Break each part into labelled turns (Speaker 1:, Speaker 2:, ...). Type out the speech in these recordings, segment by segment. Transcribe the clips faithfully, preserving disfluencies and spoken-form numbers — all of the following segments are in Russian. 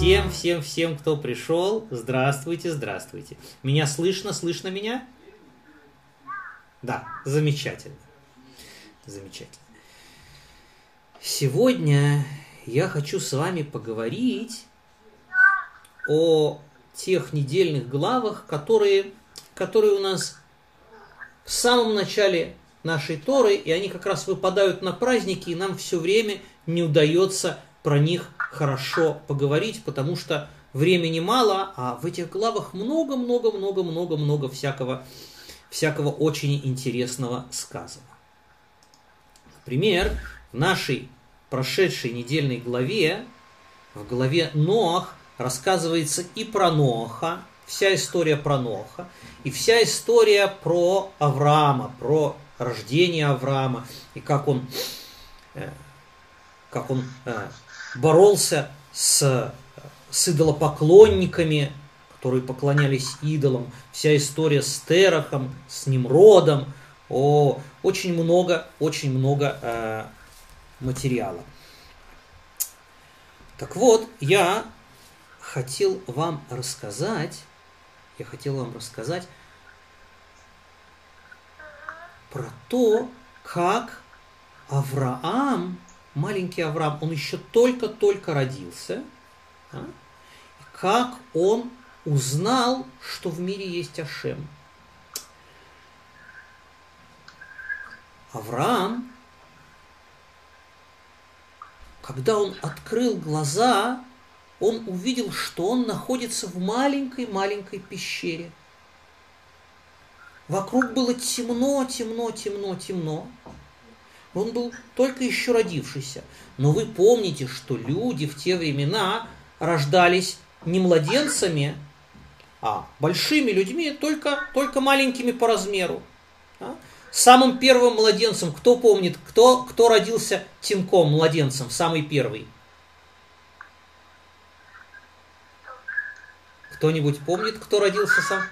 Speaker 1: Всем, всем, всем, кто пришел, здравствуйте, здравствуйте. Меня слышно? Слышно меня? Да, замечательно. Замечательно. Сегодня я хочу с вами поговорить о тех недельных главах, которые, которые у нас в самом начале нашей Торы, и они как раз выпадают на праздники, и нам все время не удается про них хорошо поговорить, потому что времени мало, а в этих главах много-много-много-много-много всякого, всякого очень интересного сказано. Например, в нашей прошедшей недельной главе, в главе Ноах, рассказывается и про Ноаха, вся история про Ноаха, и вся история про Авраама, про рождение Авраама, и как он, как он боролся с, с идолопоклонниками, которые поклонялись идолам, вся история с Терахом, с Nimrodом, о, очень много, очень много э, материала. Так вот, я хотел вам рассказать, я хотел вам рассказать про то, как Авраам, маленький Авраам, он еще только-только родился, а? И как он узнал, что в мире есть Ашем. Авраам, когда он открыл глаза, он увидел, что он находится в маленькой-маленькой пещере. Вокруг было темно, темно, темно, темно. Он был только еще родившийся. Но вы помните, что люди в те времена рождались не младенцами, а большими людьми, только, только маленькими по размеру. Самым первым младенцем, кто помнит, кто, кто родился тинком, младенцем, самый первый? Кто-нибудь помнит, кто родился сам?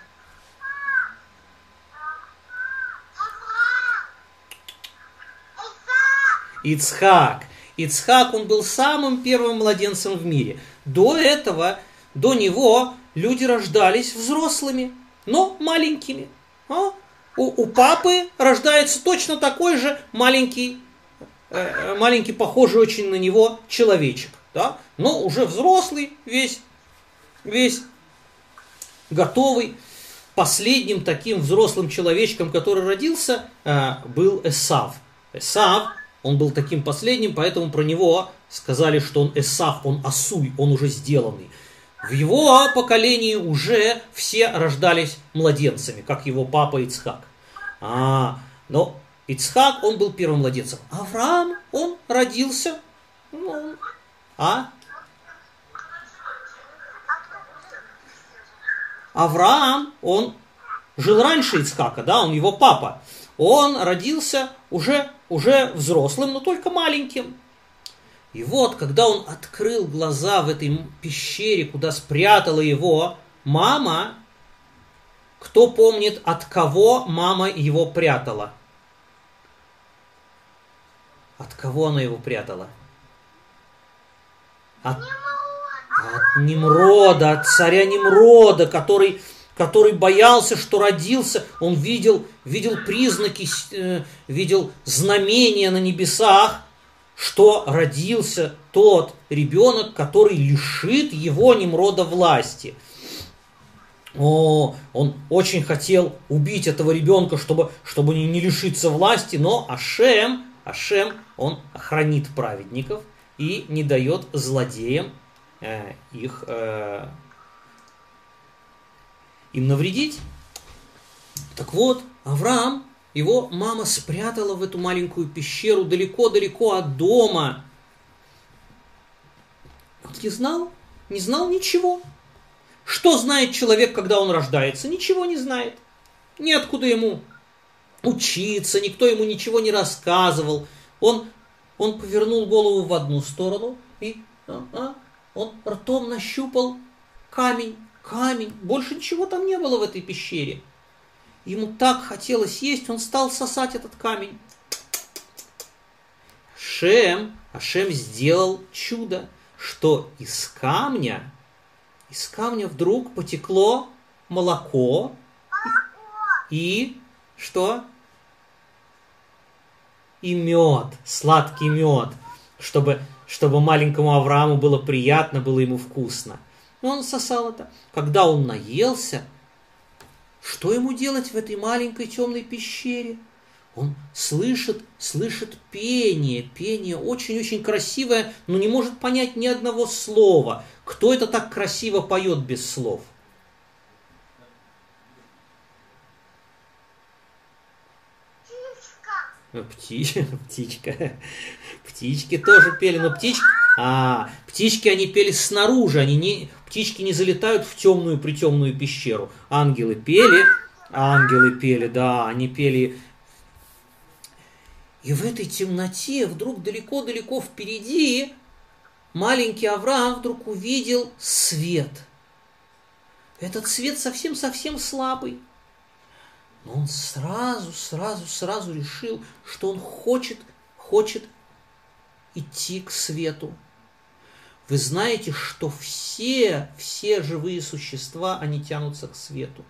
Speaker 1: Ицхак. Ицхак, он был самым первым младенцем в мире. До этого, до него люди рождались взрослыми, но маленькими. А? У, у папы рождается точно такой же маленький, э, маленький, похожий очень на него человечек. Да? Но уже взрослый, весь, весь готовый. Последним таким взрослым человечком, который родился, э, был Эсав. Эсав, он был таким последним, поэтому про него сказали, что он Эсав, он Асуй, он уже сделанный. В его поколении уже все рождались младенцами, как его папа Ицхак. А, но Ицхак, он был первым младенцем. Авраам, он родился. Ну, а? Авраам, он жил раньше Ицхака, да, он его папа. Он родился уже, уже взрослым, но только маленьким. И вот, когда он открыл глаза в этой пещере, куда спрятала его мама, кто помнит, от кого мама его прятала? От кого она его прятала? От, от Нимрода, от царя Нимрода, который, который боялся, что родился. Он видел, видел признаки, э, видел знамения на небесах, что родился тот ребенок, который лишит его, Нимрода, власти. О, он очень хотел убить этого ребенка, чтобы, чтобы не лишиться власти, но Ашем, Ашем, он охранит праведников и не дает злодеям э, их, э, им навредить. Так вот, Авраам, его мама спрятала в эту маленькую пещеру далеко-далеко от дома. Он не знал, не знал ничего. Что знает человек, когда он рождается? Ничего не знает. Неоткуда ему учиться, никто ему ничего не рассказывал. Он, он повернул голову в одну сторону и а, а, он ртом нащупал камень, камень. Больше ничего там не было в этой пещере. Ему так хотелось есть, он стал сосать этот камень. Ашем, Ашем сделал чудо, что из камня из камня вдруг потекло молоко и что? И мед, сладкий мед, чтобы, чтобы маленькому Аврааму было приятно, было ему вкусно. Но он сосал это. Когда он наелся, что ему делать в этой маленькой темной пещере? Он слышит, слышит пение, пение очень-очень красивое, но не может понять ни одного слова. Кто это так красиво поет без слов? Птичка. Птичка. Птички тоже пели, но птички... А, птички, они пели снаружи, они не... птички не залетают в темную притемную пещеру. Ангелы пели, ангелы пели, да, они пели... И в этой темноте вдруг далеко-далеко впереди маленький Авраам вдруг увидел свет. Этот свет совсем-совсем слабый. Но он сразу, сразу, сразу решил, что он хочет, хочет идти к свету. Вы знаете, что все, все живые существа, они тянутся к свету.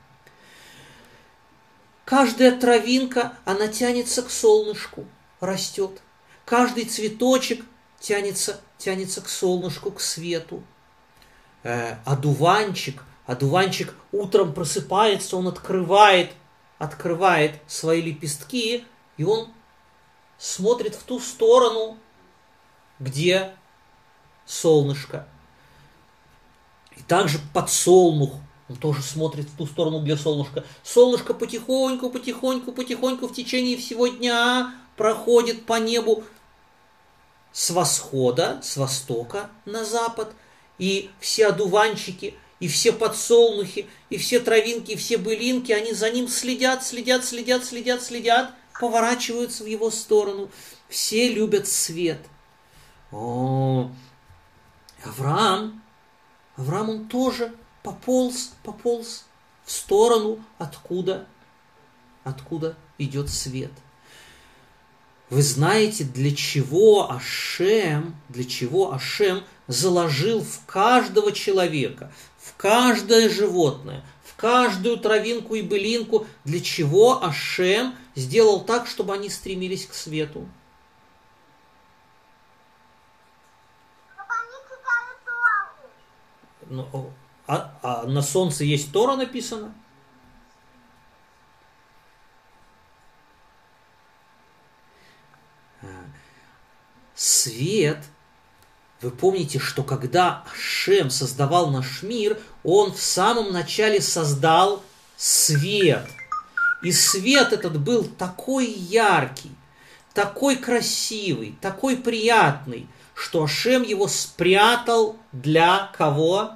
Speaker 1: Каждая травинка, она тянется к солнышку, растет. Каждый цветочек тянется, тянется к солнышку, к свету. Э, одуванчик, одуванчик утром просыпается, он открывает, открывает свои лепестки, и он смотрит в ту сторону, где солнышко. И также подсолнух, он тоже смотрит в ту сторону, где солнышко. Солнышко потихоньку, потихоньку, потихоньку в течение всего дня проходит по небу с восхода, с востока на запад. И все одуванчики, и все подсолнухи, и все травинки, и все былинки, они за ним следят, следят, следят, следят, следят, поворачиваются в его сторону. Все любят свет. О, Авраам, Авраам, он тоже пополз, пополз в сторону, откуда, откуда идет свет. Вы знаете, для чего Ашем, для чего Ашем заложил в каждого человека, в каждое животное, в каждую травинку и былинку, для чего Ашем сделал так, чтобы они стремились к свету? Ну, а, а на солнце есть Тора написано? Свет. Вы помните, что когда Ашем создавал наш мир, он в самом начале создал свет. И свет этот был такой яркий, такой красивый, такой приятный, что Ашем его спрятал для кого?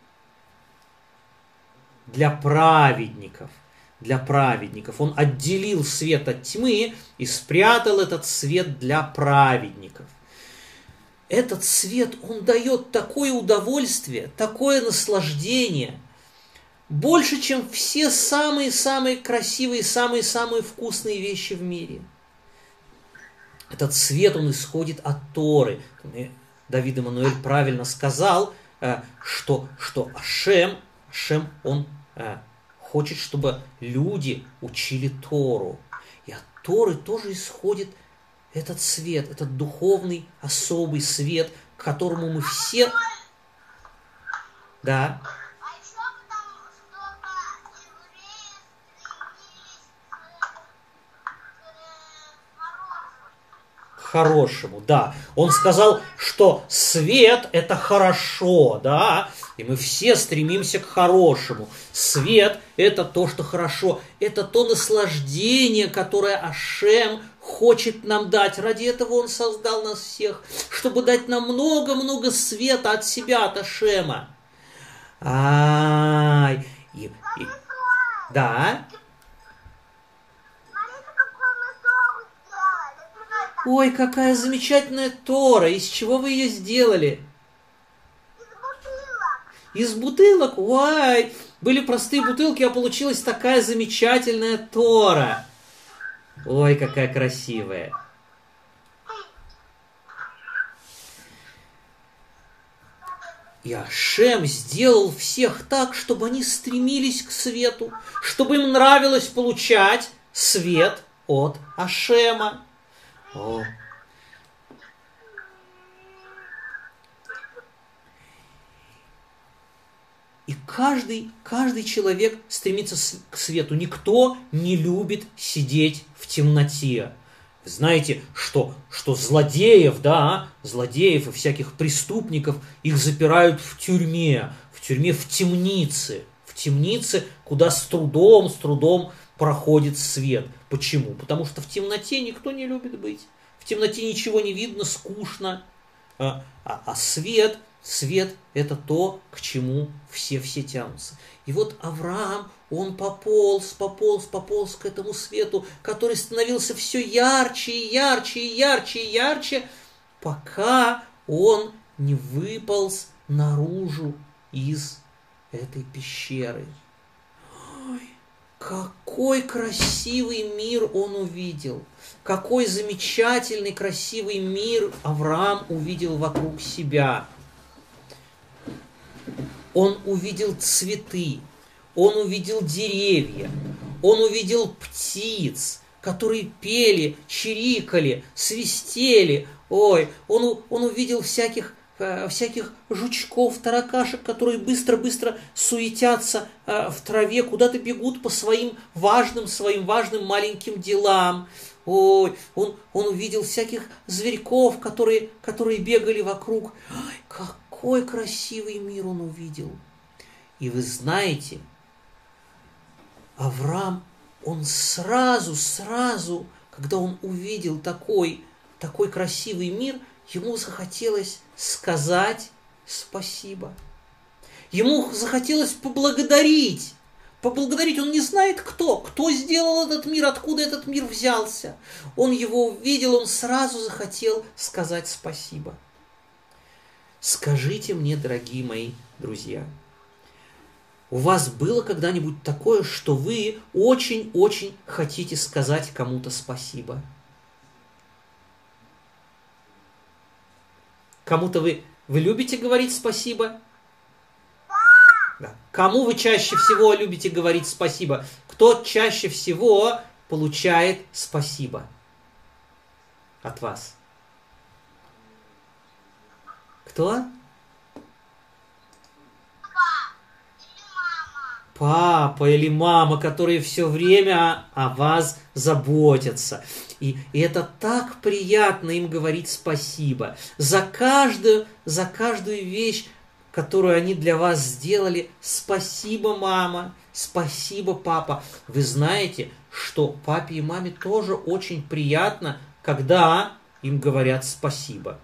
Speaker 1: Для праведников. Для праведников. Он отделил свет от тьмы и спрятал этот свет для праведников. Этот свет, он дает такое удовольствие, такое наслаждение, больше, чем все самые-самые красивые, самые-самые вкусные вещи в мире. Этот свет, он исходит от Торы. Давид Эммануэль правильно сказал, что, что Ашем, Ашем, он хочет, чтобы люди учили Тору. И от Торы тоже исходит этот свет, этот духовный, особый свет, к которому мы все... Да. Хорошему, да. Он сказал, что свет – это хорошо, да, и мы все стремимся к хорошему. Свет – это то, что хорошо, это то наслаждение, которое Ашем хочет нам дать. Ради этого Он создал нас всех, чтобы дать нам много-много света от себя, от Ашема. Ай, и, и, да. Ой, какая замечательная Тора! Из чего вы ее сделали? Из бутылок. Из бутылок? Ой, были простые бутылки, а получилась такая замечательная Тора. Ой, какая красивая. И Ашем сделал всех так, чтобы они стремились к свету, чтобы им нравилось получать свет от Ашема. О. И каждый, каждый человек стремится к свету. Никто не любит сидеть в темноте. Вы знаете, что, что злодеев, да, злодеев и всяких преступников, их запирают в тюрьме, в тюрьме, в темнице. В темнице, куда с трудом, с трудом проходит свет. Почему? Потому что в темноте никто не любит быть. В темноте ничего не видно, скучно. А, а, а свет... Свет – это то, к чему все-все тянутся. И вот Авраам, он пополз, пополз, пополз к этому свету, который становился все ярче и ярче и ярче и ярче, пока он не выполз наружу из этой пещеры. Ой, какой красивый мир он увидел! Какой замечательный, красивый мир Авраам увидел вокруг себя! Он увидел цветы, он увидел деревья, он увидел птиц, которые пели, чирикали, свистели. Ой, он, он увидел всяких, всяких жучков, таракашек, которые быстро-быстро суетятся в траве, куда-то бегут по своим важным, своим важным маленьким делам. Ой, он, он увидел всяких зверьков, которые, которые бегали вокруг. Ой, как Какой красивый мир он увидел. И вы знаете, Авраам, он сразу, сразу, когда он увидел такой, такой красивый мир, ему захотелось сказать спасибо. Ему захотелось поблагодарить. Поблагодарить. Он не знает, кто. Кто сделал этот мир, откуда этот мир взялся. Он его увидел, он сразу захотел сказать спасибо. Скажите мне, дорогие мои друзья, у вас было когда-нибудь такое, что вы очень-очень хотите сказать кому-то спасибо? Кому-то вы, вы любите говорить спасибо? Да. Кому вы чаще всего любите говорить спасибо? Кто чаще всего получает спасибо от вас? Кто? Папа или мама, которые все время о вас заботятся. И, и это так приятно им говорить спасибо. За каждую, за каждую вещь, которую они для вас сделали. Спасибо, мама. Спасибо, папа. Вы знаете, что папе и маме тоже очень приятно, когда им говорят спасибо.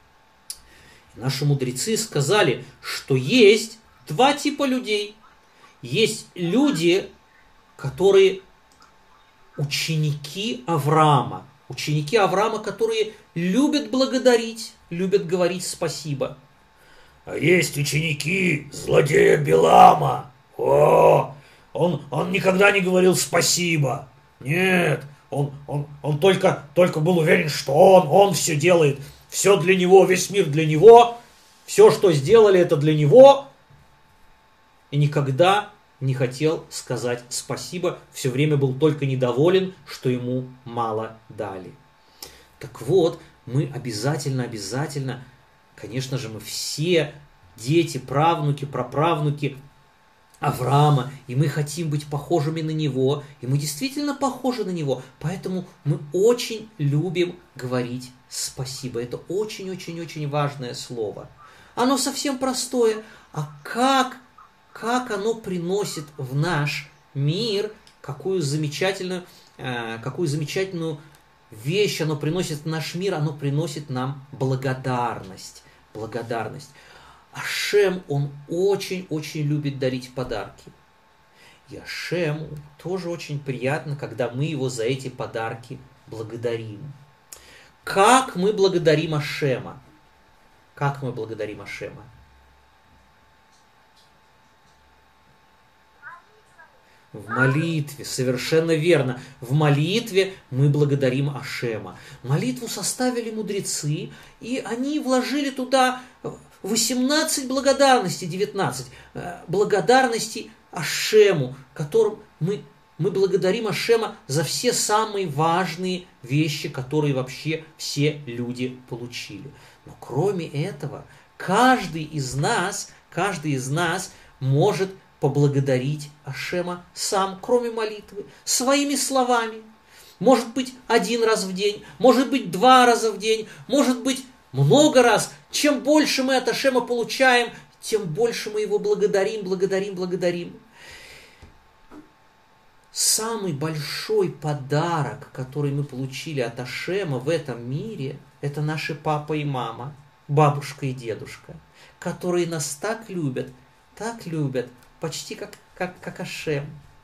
Speaker 1: Наши мудрецы сказали, что есть два типа людей. Есть люди, которые ученики Авраама. Ученики Авраама, которые любят благодарить, любят говорить спасибо. А есть ученики злодея Билама. О, он, он никогда не говорил спасибо. Нет, он, он, он только, только был уверен, что он, он все делает. Все для него, весь мир для него, все, что сделали, это для него. И никогда не хотел сказать спасибо, все время был только недоволен, что ему мало дали. Так вот, мы обязательно, обязательно, конечно же, мы все дети, правнуки, праправнуки Авраама, и мы хотим быть похожими на него, и мы действительно похожи на него, поэтому мы очень любим говорить спасибо. Это очень-очень-очень важное слово. Оно совсем простое, а как, как оно приносит в наш мир, какую замечательную, э, какую замечательную вещь оно приносит в наш мир, оно приносит нам благодарность. Благодарность. Ашем, он очень-очень любит дарить подарки. И Ашему тоже очень приятно, когда мы его за эти подарки благодарим. Как мы благодарим Ашема? Как мы благодарим Ашема? В молитве, совершенно верно. В молитве мы благодарим Ашема. Молитву составили мудрецы, и они вложили туда восемнадцать благодарностей, девятнадцать благодарностей Ашему, которым мы, мы благодарим Ашема за все самые важные вещи, которые вообще все люди получили. Но кроме этого, каждый из нас, каждый из нас может поблагодарить Ашема сам, кроме молитвы, своими словами. Может быть, один раз в день, может быть, два раза в день, может быть, много раз. Чем больше мы от Ашема получаем, тем больше мы его благодарим, благодарим, благодарим. Самый большой подарок, который мы получили от Ашема в этом мире, это наши папа и мама, бабушка и дедушка, которые нас так любят, так любят, почти как, как, как Ашем.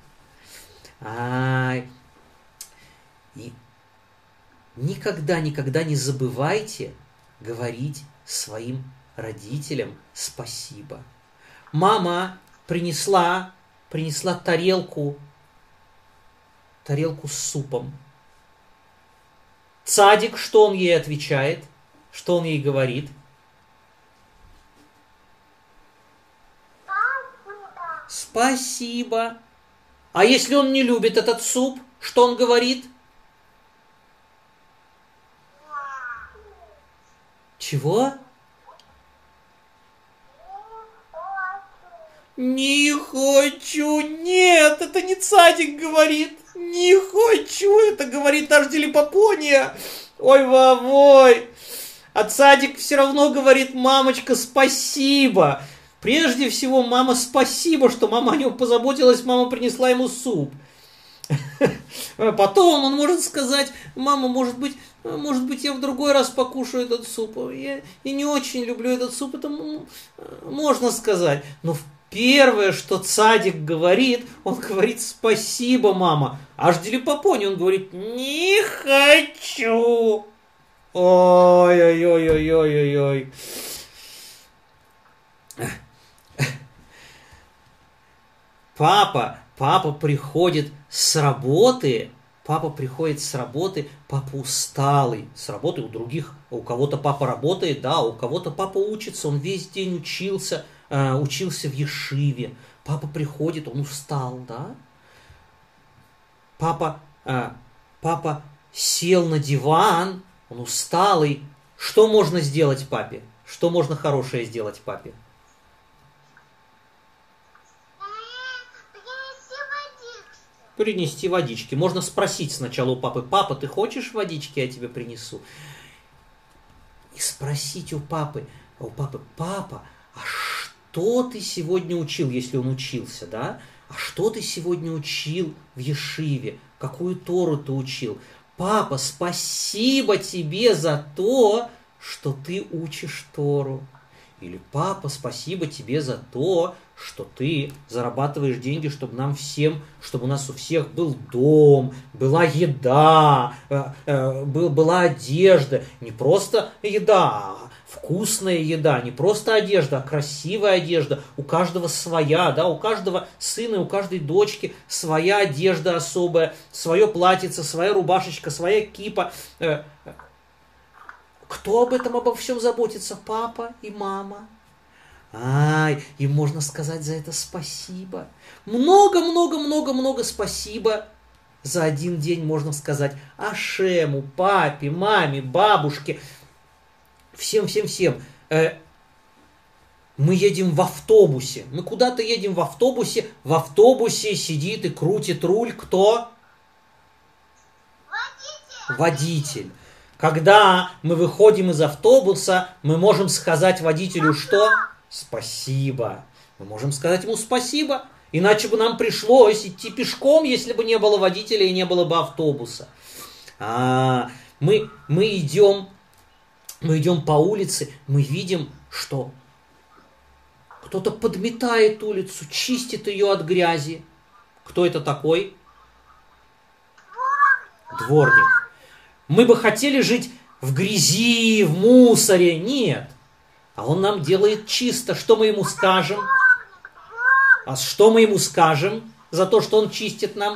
Speaker 1: Ай. И никогда, никогда не забывайте говорить своим родителям спасибо. Мама принесла, принесла тарелку, тарелку с супом. Цадик, что он ей отвечает? Что он ей говорит? Спасибо. А если он не любит этот суп, что он говорит? Чего? Не хочу. Нет, это не Цадик говорит. Не хочу, это говорит Ажделипопония. Ой, вовой. А Цадик все равно говорит: мамочка, спасибо. Прежде всего, мама, спасибо, что мама о нем позаботилась, мама принесла ему суп. Потом он может сказать: мама, может быть, может быть, я в другой раз покушаю этот суп. Я, я не очень люблю этот суп, это можно сказать. Но первое, что Цадик говорит, он говорит: спасибо, мама. Ажделипопония, он говорит: не хочу. Ой-ой-ой-ой-ой-ой. Папа, папа приходит с работы, папа приходит с работы, папа усталый, с работы у других, у кого-то папа работает, да, у кого-то папа учится, он весь день учился, э, учился в ешиве, папа приходит, он устал, да, папа, э, папа сел на диван, он усталый, что можно сделать папе? Что можно хорошее сделать папе? Принести водички. Можно спросить сначала у папы: папа, ты хочешь водички, я тебе принесу? И спросить у папы, у папы: папа, а что ты сегодня учил, если он учился, да? А что ты сегодня учил в ешиве? Какую Тору ты учил? Папа, спасибо тебе за то, что ты учишь Тору. Или: папа, спасибо тебе за то, что ты зарабатываешь деньги, чтобы нам всем, чтобы у нас у всех был дом, была еда, была одежда. Не просто еда, а вкусная еда, не просто одежда, а красивая одежда. У каждого своя, да, у каждого сына, у каждой дочки своя одежда особая, свое платьице, своя рубашечка, своя кипа. Кто об этом, обо всем заботится? Папа и мама. Ай, им можно сказать за это спасибо. Много-много-много-много спасибо. За один день можно сказать Ашему, папе, маме, бабушке. Всем-всем-всем. Э, мы едем в автобусе. Мы куда-то едем в автобусе. В автобусе сидит и крутит руль кто? Водитель. Водитель. Когда мы выходим из автобуса, мы можем сказать водителю что? Спасибо. Мы можем сказать ему спасибо. Иначе бы нам пришлось идти пешком, если бы не было водителя и не было бы автобуса. А, мы, мы, идем, мы идем по улице, мы видим, что кто-то подметает улицу, чистит ее от грязи. Кто это такой? Дворник. Мы бы хотели жить в грязи, в мусоре. Нет. А он нам делает чисто. Что мы ему скажем? А что мы ему скажем за то, что он чистит нам?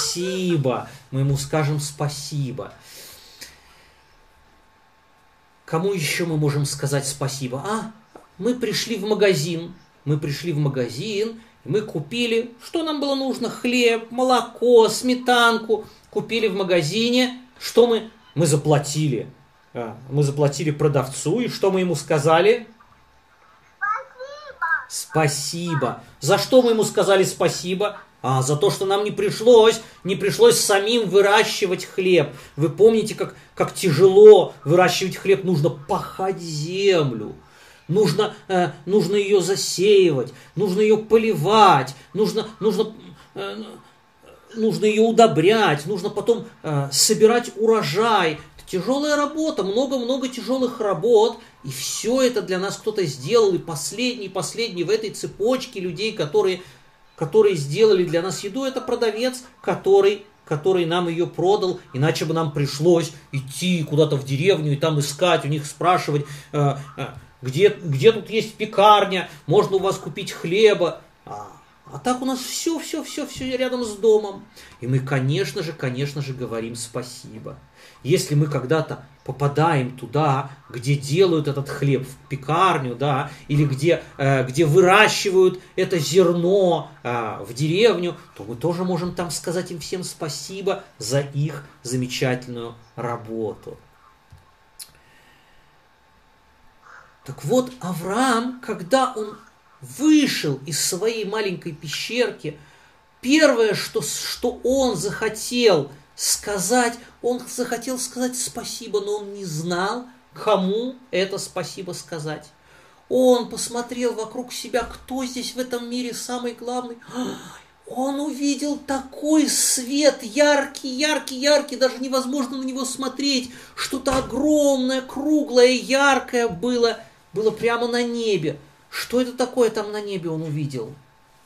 Speaker 1: Спасибо. Мы ему скажем спасибо. Кому еще мы можем сказать спасибо? А, мы пришли в магазин. Мы пришли в магазин, и мы купили, что нам было нужно? Хлеб, молоко, сметанку. Купили в магазине. Что мы? Мы заплатили. А, мы заплатили продавцу, и что мы ему сказали? Спасибо. Спасибо. За что мы ему сказали спасибо? А, за то, что нам не пришлось, не пришлось самим выращивать хлеб. Вы помните, как, как тяжело выращивать хлеб? Нужно пахать землю, нужно, э, нужно ее засеивать, нужно ее поливать, нужно, нужно, э, нужно ее удобрять, нужно потом э, собирать урожай. Это тяжелая работа, много-много тяжелых работ. И все это для нас кто-то сделал. И последний, последний в этой цепочке людей, которые... которые сделали для нас еду, это продавец, который, который нам ее продал, иначе бы нам пришлось идти куда-то в деревню и там искать, у них спрашивать, э, э, где, где тут есть пекарня, можно у вас купить хлеба. А, а так у нас все, все, все, все рядом с домом. И мы, конечно же, конечно же, говорим спасибо. Если мы когда-то попадаем туда, где делают этот хлеб, в пекарню, да, или где, э, где выращивают это зерно э, в деревню, то мы тоже можем там сказать им всем спасибо за их замечательную работу. Так вот, Авраам, когда он вышел из своей маленькой пещерки, первое, что, что он захотел сказать, он захотел сказать спасибо, но он не знал, кому это спасибо сказать. Он посмотрел вокруг себя, кто здесь в этом мире самый главный. Он увидел такой свет, яркий, яркий, яркий, даже невозможно на него смотреть. Что-то огромное, круглое, яркое было, было прямо на небе. Что это такое там на небе он увидел?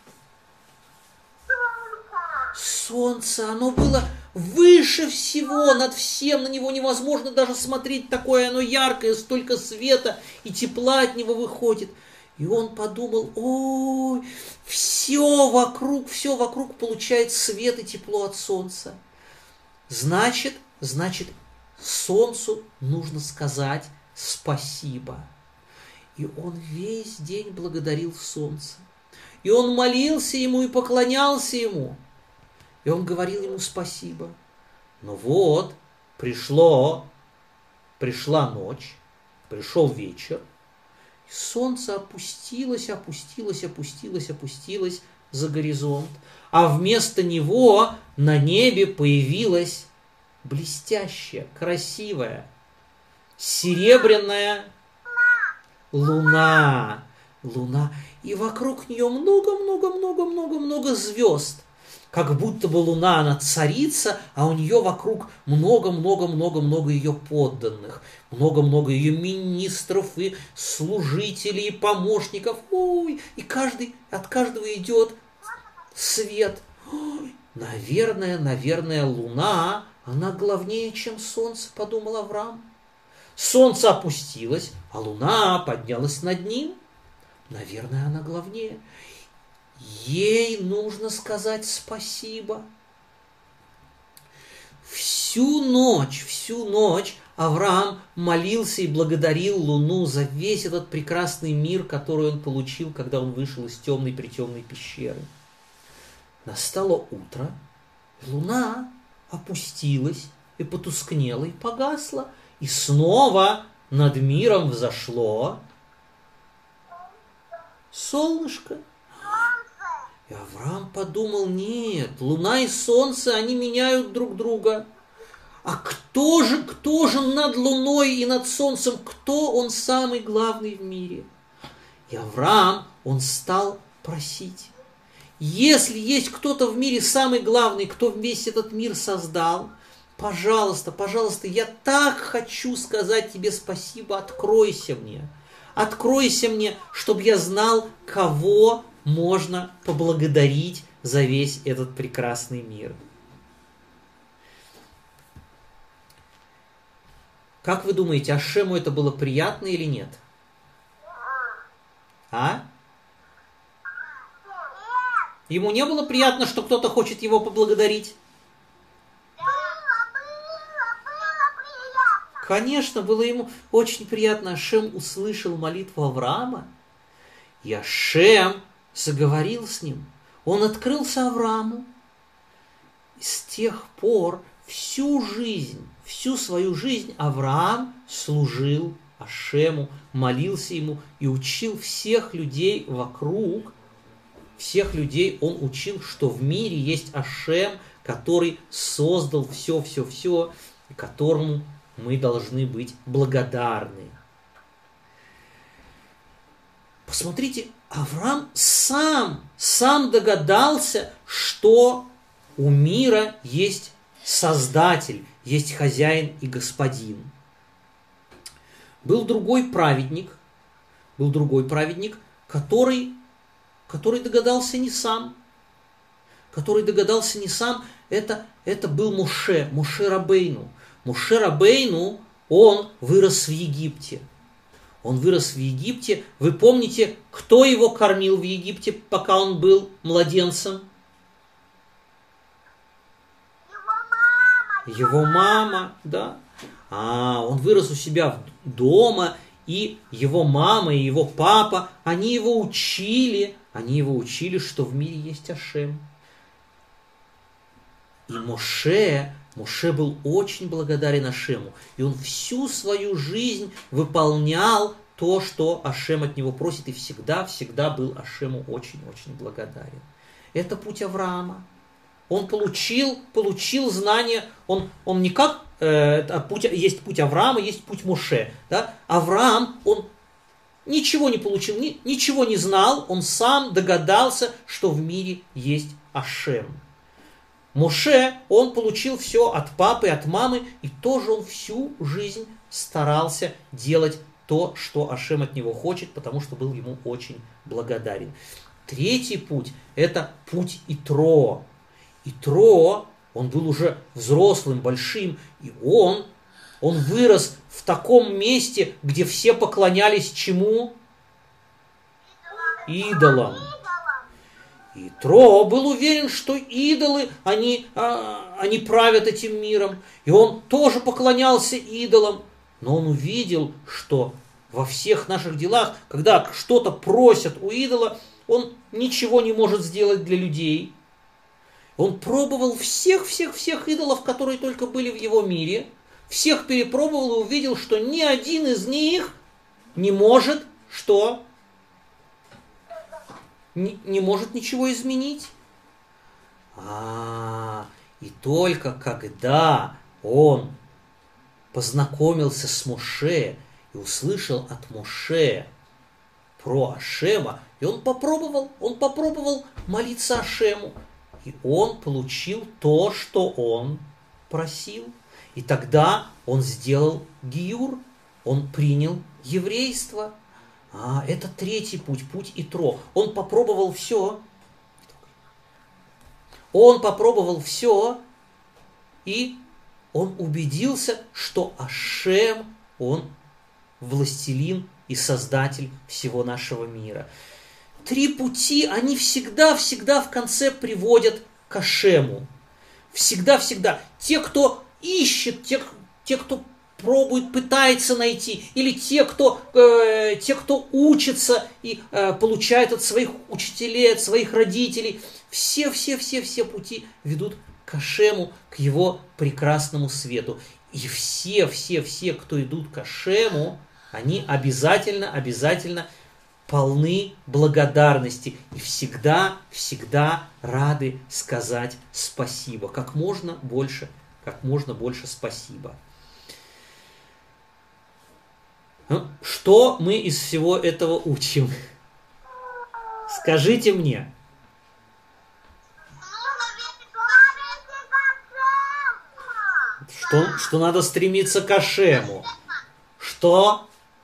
Speaker 1: Солнце, оно было выше всего, над всем, на него невозможно даже смотреть, такое оно яркое, столько света и тепла от него выходит. И он подумал, ой, все вокруг, все вокруг получает свет и тепло от солнца. Значит, значит, солнцу нужно сказать спасибо. И он весь день благодарил солнце. И он молился ему и поклонялся ему. И он говорил ему спасибо. Но вот пришло, пришла ночь, пришел вечер, и солнце опустилось, опустилось, опустилось, опустилось за горизонт, а вместо него на небе появилась блестящая, красивая, серебряная луна. Луна. И вокруг нее много-много-много-много-много звезд. Как будто бы луна, она царица, а у нее вокруг много-много-много-много ее подданных, много-много ее министров и служителей, и помощников. Ой, и каждый, от каждого идет свет. Ой, наверное, наверное, луна, она главнее, чем солнце, подумал Авраам. Солнце опустилось, а луна поднялась над ним. Наверное, она главнее. Ей нужно сказать спасибо. Всю ночь, всю ночь Авраам молился и благодарил Луну за весь этот прекрасный мир, который он получил, когда он вышел из темной-притемной пещеры. Настало утро, Луна опустилась и потускнела, и погасла, и снова над миром взошло солнышко. И Авраам подумал, нет, луна и солнце, они меняют друг друга. А кто же, кто же над луной и над солнцем, кто он самый главный в мире? И Авраам, он стал просить. Если есть кто-то в мире самый главный, кто весь этот мир создал, пожалуйста, пожалуйста, я так хочу сказать тебе спасибо, откройся мне. Откройся мне, чтобы я знал, кого можно поблагодарить за весь этот прекрасный мир. Как вы думаете, Ашему это было приятно или нет? А? Ему не было приятно, что кто-то хочет его поблагодарить? Конечно, было ему очень приятно. Ашем услышал молитву Авраама, и Ашем заговорил с ним. Он открылся Аврааму. И с тех пор всю жизнь, всю свою жизнь Авраам служил Ашему, молился ему и учил всех людей вокруг, всех людей он учил, что в мире есть Ашем, который создал все-все-все, и которому мы должны быть благодарны. Посмотрите, Авраам сам, сам догадался, что у мира есть Создатель, есть хозяин и господин. Был другой праведник, был другой праведник, который, который догадался не сам. Который догадался не сам, это, это был Моше, Моше Рабейну. Моше Рабейну, он вырос в Египте. Он вырос в Египте. Вы помните, кто его кормил в Египте, пока он был младенцем? Его мама, да. А, он вырос у себя дома, и его мама, и его папа, они его учили, они его учили, что в мире есть Ашем. И Моше, Моше был очень благодарен Ашему, и он всю свою жизнь выполнял то, что Ашем от него просит, и всегда-всегда был Ашему очень-очень благодарен. Это путь Авраама. Он получил, получил знания, он, он не как, э, путь, есть путь Авраама, есть путь Моше. Да? Авраам, он ничего не получил, ни, ничего не знал, он сам догадался, что в мире есть Ашем. Моше, он получил все от папы, от мамы, и тоже он всю жизнь старался делать то, что Ашем от него хочет, потому что был ему очень благодарен. Третий путь – это путь Итро. Итро, он был уже взрослым, большим, и он, он вырос в таком месте, где все поклонялись чему? Идолам. Итро был уверен, что идолы, они, а, они правят этим миром, и он тоже поклонялся идолам, но он увидел, что во всех наших делах, когда что-то просят у идола, он ничего не может сделать для людей. Он пробовал всех-всех-всех идолов, которые только были в его мире, всех перепробовал и увидел, что ни один из них не может, что? Не, не может ничего изменить. А, и только когда он познакомился с Моше и услышал от Моше про Ашема, и он попробовал, он попробовал молиться Ашему, и он получил то, что он просил. И тогда он сделал гиюр, он принял еврейство. А, это третий путь, путь Итро. Он попробовал все. Он попробовал все, и он убедился, что Ашем, он властелин и создатель всего нашего мира. Три пути, они всегда-всегда в конце приводят к Ашему. Всегда-всегда. Те, кто ищет, те, те, кто пробует, пытается найти, или те, кто, э, те, кто учится и э, получает от своих учителей, от своих родителей, все-все-все-все пути ведут к Ашему, к его прекрасному свету. И все-все-все, кто идут к Ашему, они обязательно, обязательно полны благодарности и всегда-всегда рады сказать спасибо. Как можно больше, как можно больше спасибо. Что мы из всего этого учим? Скажите мне. Что, что надо стремиться к Ашему. Что?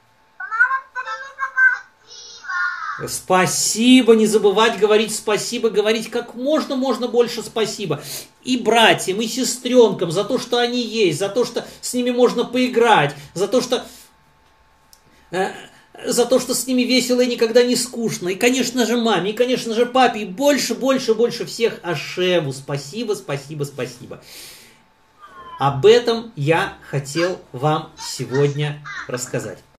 Speaker 1: Спасибо, не забывать говорить спасибо, говорить как можно, можно больше спасибо. И братьям, и сестренкам за то, что они есть, за то, что с ними можно поиграть, за то, что, э, за то, что с ними весело и никогда не скучно. И, конечно же, маме, и, конечно же, папе, и больше, больше, больше всех Ашему. Спасибо, спасибо, спасибо. об этом я хотел вам сегодня рассказать.